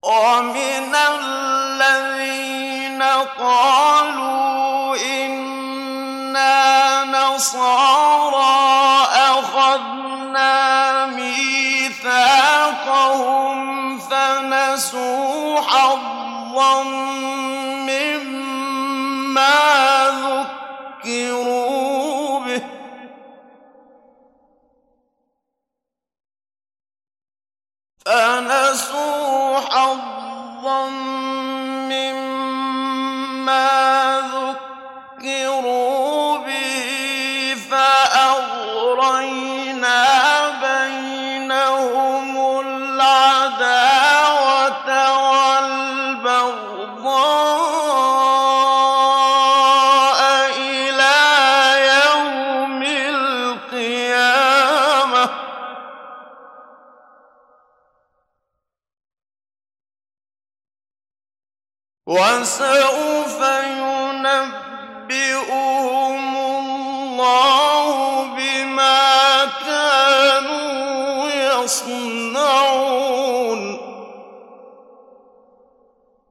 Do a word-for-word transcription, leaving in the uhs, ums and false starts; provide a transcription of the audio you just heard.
وَمِنَ الَّذِينَ قَالُوا إِنَّا نَصَارَىٰ أَخَذْنَا مِيثَاقَهُمْ فَنَسُوا حَظًّا مِّمَّا ذُكِّرُوا بِهِ فَنَسُوا حَظًّا مِّمَّا ذُكِّرُوا بِهِ فَأَغْرَيْنَا بَيْنَهُمُ الْعَدَاوَةَ وَالْبَغْضَاءَ إِلَىٰ يَوْمِ الْقِيَامَةِ ۚ وَسَوْفَ يُنَبِّئُهُمُ اللَّهُ بِمَا كَانُوا يَصْنَعُونَ